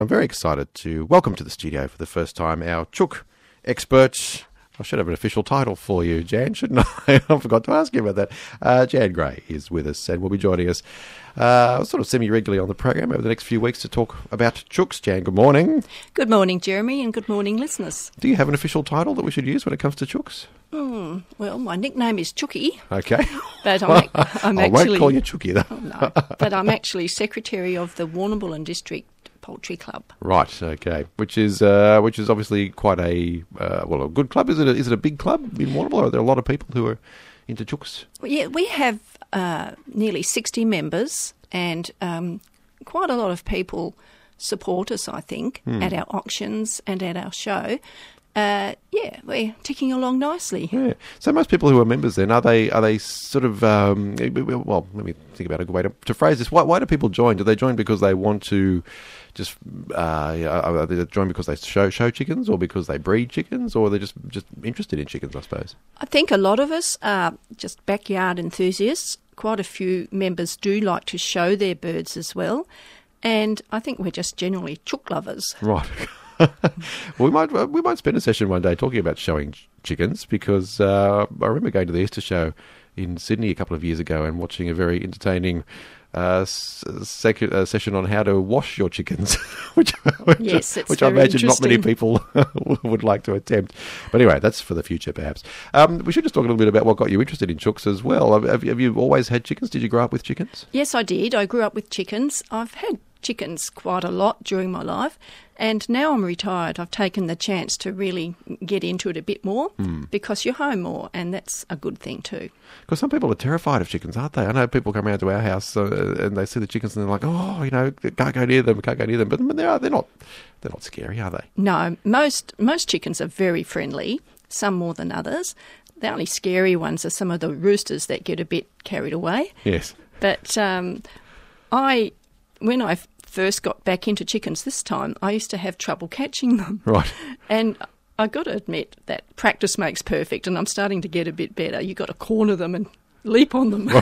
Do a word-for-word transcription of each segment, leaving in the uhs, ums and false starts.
I'm very excited to welcome to the studio for the first time our chook expert. I should have an official title for you, Jan, shouldn't I? I forgot to ask you about that. Uh, Jan Gray is with us and will be joining us uh, sort of semi-regularly on the program over the next few weeks to talk about chooks. Jan, good morning. Good morning, Jeremy, and good morning, listeners. Do you have an official title that we should use when it comes to chooks? Mm, well, my nickname is Chookie. Okay. But I'm, I'm I actually... won't call you Chookie, though. Oh, no, but I'm actually Secretary of the Warrnambool District Poultry Club. Right, okay. Which is uh, which is obviously quite a, uh, well, a good club. Is it a, is it a big club in Warrnambool, or are there a lot of people who are into chooks? Well, yeah, we have uh, nearly sixty members, and um, quite a lot of people support us, I think, Hmm. at our auctions and at our show. Uh, yeah, we're ticking along nicely. Yeah. So most people who are members then, are they are they sort of, um, well, let me think about a good way to, to phrase this. Why, why do people join? Do they join because they want to just, uh, are they join because they show show chickens, or because they breed chickens, or they're just, just interested in chickens, I suppose? I think a lot of us are just backyard enthusiasts. Quite a few members do like to show their birds as well. And I think we're just generally chook lovers. Right. we might we might spend a session one day talking about showing ch- chickens, because uh, I remember going to the Easter show in Sydney a couple of years ago and watching a very entertaining uh, sec- uh, session on how to wash your chickens, which, which, yes, it's which I very imagine not many people would like to attempt. But anyway, that's for the future, perhaps. Um, we should just talk a little bit about what got you interested in chooks as well. Have, have you always had chickens? Did you grow up with chickens? Yes, I did. I grew up with chickens. I've had chickens quite a lot during my life, and now I'm retired, I've taken the chance to really get into it a bit more mm. because you're home more, and that's a good thing too. Because some people are terrified of chickens, aren't they? I know people come around to our house uh, and they see the chickens and they're like, oh, you know, can't go near them, can't go near them. But they are, they're not, they're not scary, are they? No, most most chickens are very friendly, some more than others. The only scary ones are some of the roosters that get a bit carried away. Yes. But um, I, when I first got back into chickens this time, I used to have trouble catching them. Right. And I got to admit that practice makes perfect, and I'm starting to get a bit better. You got to corner them and leap on them.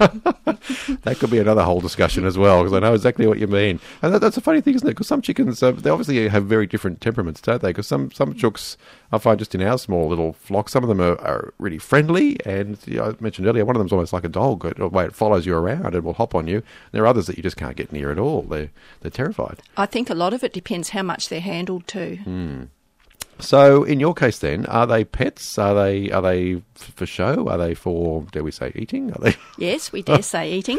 That could be another whole discussion as well, because I know exactly what you mean. And that, that's a funny thing, isn't it? Because some chickens, uh, they obviously have very different temperaments, don't they? Because some, some chooks, I find just in our small little flock, some of them are, are really friendly. And you know, I mentioned earlier, one of them's almost like a dog. The way it follows you around, it will hop on you. There are others that you just can't get near at all. They're, they're terrified. I think a lot of it depends how much they're handled too. Hmm. So, in your case, then, are they pets? Are they are they f- for show? Are they for, dare we say, eating? Are they? Yes, we dare say eating.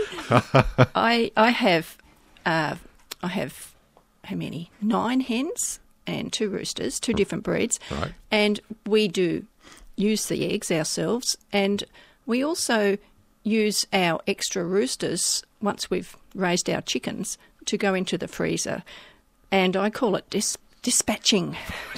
I I have uh, I have how many? Nine hens and two roosters, two different breeds, Right. And we do use the eggs ourselves, and we also use our extra roosters once we've raised our chickens to go into the freezer, and I call it dis- dispatching.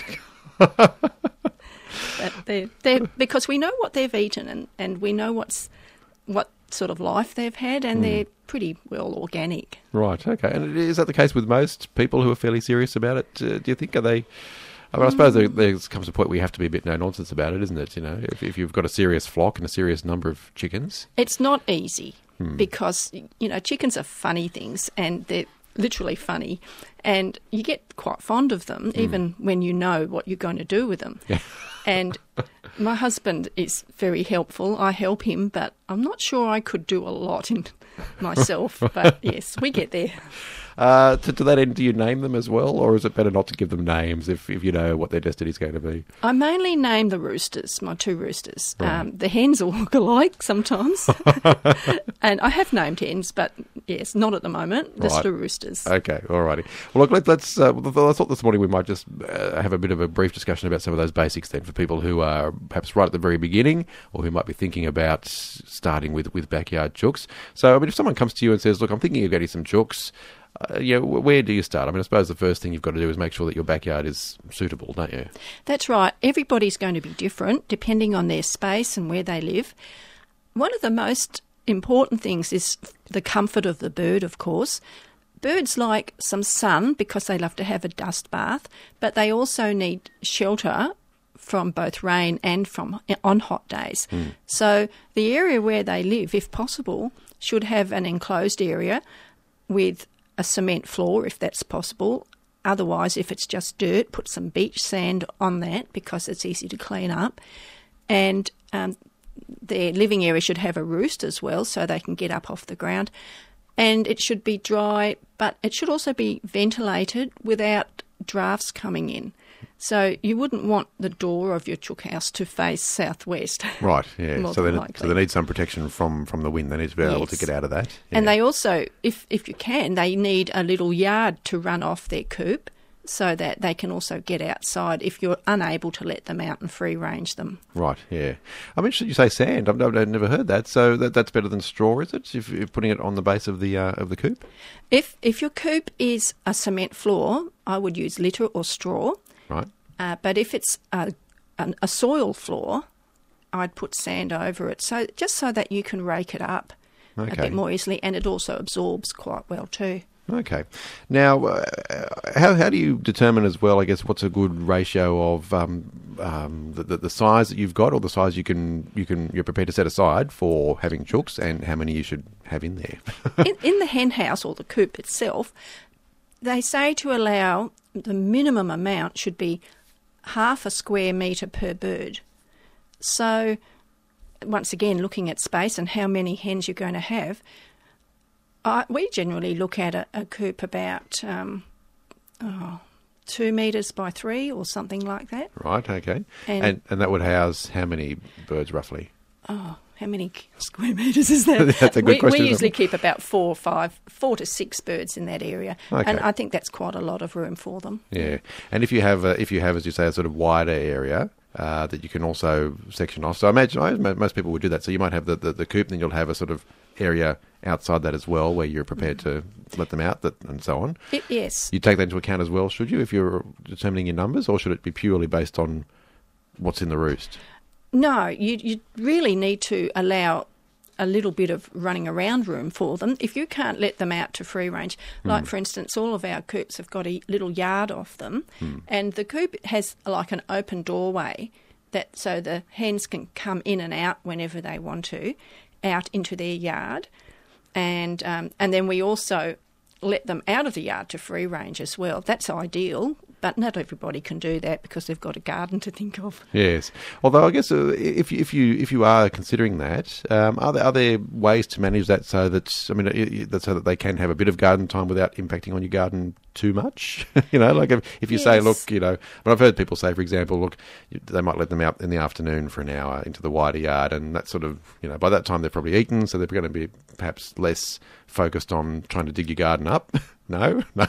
But they're, they're, because we know what they've eaten, and, and we know what's what sort of life they've had, and mm. they're pretty well organic. Right, okay. And is that the case with most people who are fairly serious about it? Uh, do you think, are they... I mean, I suppose there, there comes a point where you have to be a bit no-nonsense about it, isn't it? You know, if, if you've got a serious flock and a serious number of chickens. It's not easy hmm. because, you know, chickens are funny things, and they're literally funny, and you get quite fond of them, mm. even when you know what you're going to do with them. Yeah. And my husband is very helpful. I help him, but I'm not sure I could do a lot in myself. But yes, we get there. Uh, to, to that end, do you name them as well, or is it better not to give them names if, if you know what their destiny is going to be? I mainly name the roosters, my two roosters. Right. Um, the hens all look alike sometimes. And I have named hens, but yes, not at the moment, just right. the roosters. Okay, all righty. Well, look, let, let's, uh, I thought this morning we might just uh, have a bit of a brief discussion about some of those basics then for people who are perhaps right at the very beginning, or who might be thinking about starting with, with backyard chooks. So, I mean, if someone comes to you and says, look, I'm thinking of getting some chooks, Uh, yeah, where do you start? I mean, I suppose the first thing you've got to do is make sure that your backyard is suitable, don't you? That's right. Everybody's going to be different depending on their space and where they live. One of the most important things is the comfort of the bird, of course. Birds like some sun because they love to have a dust bath, but they also need shelter from both rain and from on hot days. Mm. So the area where they live, if possible, should have an enclosed area with a cement floor, if that's possible, otherwise, if it's just dirt, put some beach sand on that because it's easy to clean up. And um, their living area should have a roost as well so they can get up off the ground. And it should be dry, but it should also be ventilated without drafts coming in. So you wouldn't want the door of your chook house to face southwest. Right, yeah. More so, than they, likely. so they need some protection from, from the wind. They need to be able Yes. to get out of that. Yeah. And they also, if, if you can, they need a little yard to run off their coop so that they can also get outside if you're unable to let them out and free range them. Right, yeah. I'm interested you say sand. I've, I've never heard that. So that, that's better than straw, is it? If you're putting it on the base of the uh, of the coop? If if your coop is a cement floor, I would use litter or straw. Right. Uh, but if it's a, a, a soil floor, I'd put sand over it, so just so that you can rake it up Okay. a bit more easily, and it also absorbs quite well too. Okay. Now, uh, how how do you determine as well, I guess, what's a good ratio of um, um, the, the the size that you've got, or the size you can you can you're prepared to set aside for having chooks, and how many you should have in there? in, in the hen house or the coop itself, they say to allow the minimum amount should be half a square metre per bird. So, once again, looking at space and how many hens you're going to have, I, we generally look at a, a coop about um, oh, two metres by three or something like that. Right. Okay. And- And and that would house how many birds roughly? Oh, how many square metres is that? That's a good we, question, We usually isn't it? keep about four or five, four to six birds in that area, Okay. and I think that's quite a lot of room for them. Yeah. And if you have a, if you have, as you say, a sort of wider area uh, that you can also section off. So I imagine I, imagine most people would do that. So you might have the, the, the coop, and then you'll have a sort of area outside that as well, where you're prepared to let them out, that, and so on. It, yes. You take that into account as well, should you, if you're determining your numbers, or should it be purely based on what's in the roost? No, you you really need to allow a little bit of running around room for them. If you can't let them out to free range, like for instance, all of our coops have got a little yard off them, and the coop has like an open doorway that so the hens can come in and out whenever they want to, out into their yard, and um, and then we also let them out of the yard to free range as well. That's ideal, but not everybody can do that because they've got a garden to think of. Yes. Although I guess uh, if you, if you if you are considering that, um, are there are there ways to manage that so that I mean uh, that so that they can have a bit of garden time without impacting on your garden too much? You know, like if, if you say, Yes. look, you know, but I've heard people say, for example, look, you- they might let them out in the afternoon for an hour into the wider yard, and that sort of, you know, by that time they're probably eaten, so they're going to be perhaps less focused on trying to dig your garden up. No, no.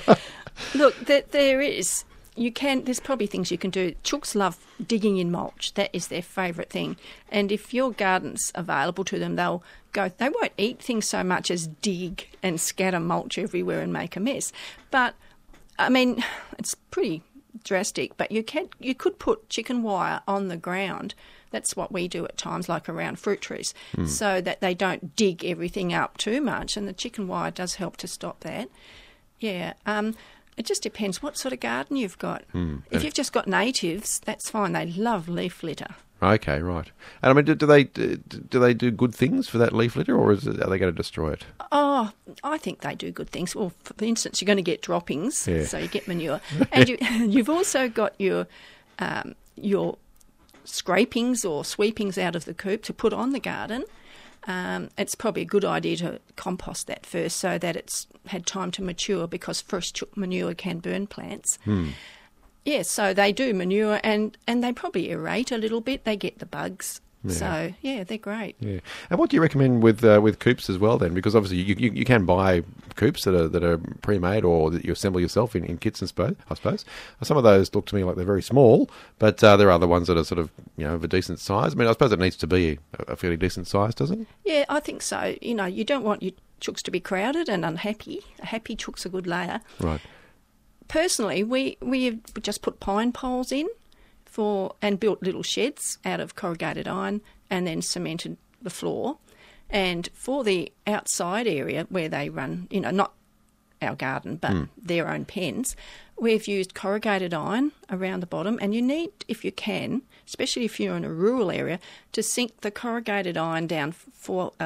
Look, there, there is. You can. There's probably things you can do. Chooks love digging in mulch. That is their favourite thing. And if your garden's available to them, they'll go. They won't eat things so much as dig and scatter mulch everywhere and make a mess. But I mean, it's pretty drastic. But you can. You could put chicken wire on the ground. That's what we do at times, like around fruit trees, so that they don't dig everything up too much. And the chicken wire does help to stop that. Yeah. Um, it just depends what sort of garden you've got. If you've just got natives, that's fine. They love leaf litter. Okay, right. And I mean, do, do they do, do they do good things for that leaf litter, or is it, are they going to destroy it? Oh, I think they do good things. Well, for instance, you're going to get droppings, Yeah. so you get manure. And you, you've also got your um, your scrapings or sweepings out of the coop to put on the garden. Um, it's probably a good idea to compost that first so that it's had time to mature, because fresh chook manure can burn plants. Hmm. Yeah, so they do manure, and, and they probably aerate a little bit. They get the bugs. Yeah. So, yeah, they're great. Yeah. And what do you recommend with uh, with coops as well then? Because obviously you, you, you can buy coops that are that are pre-made or that you assemble yourself in, in kits, and suppose, I suppose. Some of those look to me like they're very small, but uh, there are other ones that are sort of, you know, of a decent size. I mean, I suppose it needs to be a, a fairly decent size, doesn't it? Yeah, I think so. You know, you don't want your chooks to be crowded and unhappy. A happy chook's a good layer. Right. Personally, we, we have just put pine poles in for and built little sheds out of corrugated iron and then cemented the floor. And for the outside area where they run, you know, not our garden, but Mm. their own pens, we've used corrugated iron around the bottom. And you need, if you can, especially if you're in a rural area, to sink the corrugated iron down for, uh,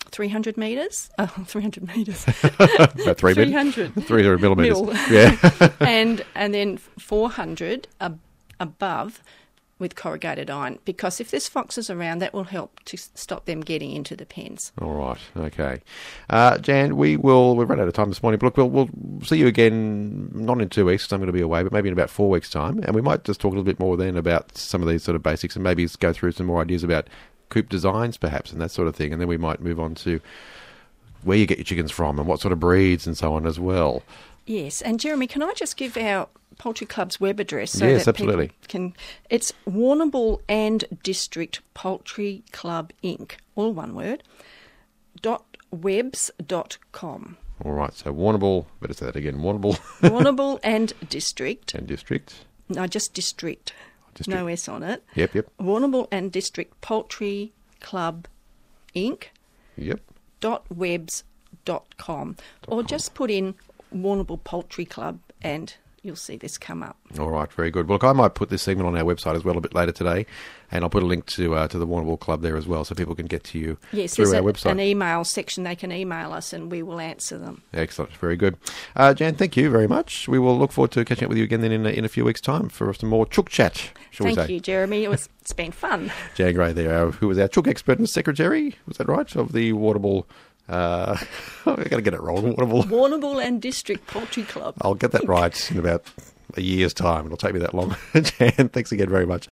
three hundred metres. Oh, three hundred metres. About three three hundred. three hundred millimetres. Mil. Yeah. and and then four hundred ab- above with corrugated iron, because if there's foxes around, that will help to s- stop them getting into the pens. All right. Okay. Uh, Jan, we will, we've run out of time this morning, but look, we'll, we'll see you again, not in two weeks, because I'm going to be away, but maybe in about four weeks' time. And we might just talk a little bit more then about some of these sort of basics and maybe go through some more ideas about coop designs, perhaps, and that sort of thing. And then we might move on to where you get your chickens from and what sort of breeds and so on as well. Yes. And Jeremy, can I just give our Poultry Club's web address so Yes, that absolutely. people can... It's Warrnambool and District Poultry Club Incorporated, all one word, dot webs dot com. All right. So Warrnambool, better say that again, Warrnambool Warrnambool and District. and District. No, just District. District. No S on it. Yep, yep, Warrnambool and District Poultry Club Incorporated. yep. dot webs dot com, or just put in Warrnambool Poultry Club and you'll see this come up. All right, very good. Well, look, I might put this segment on our website as well a bit later today, and I'll put a link to uh, to the Warrnambool Club there as well, so people can get to you Yes, through there's our a, website. an email section. They can email us and we will answer them. Excellent, very good. Uh, Jan, thank you very much. We will look forward to catching up with you again then in a, in a few weeks' time for some more chook chat, shall Thank we say. you, Jeremy. It was, it's been fun. Jan Gray there, our, who was our chook expert and secretary, was that right, of the Warrnambool... Uh, I've got to get it wrong. Warrnambool. Warrnambool and District Poultry Club. I'll get that right in about a year's time. It'll take me that long. Jan, thanks again very much.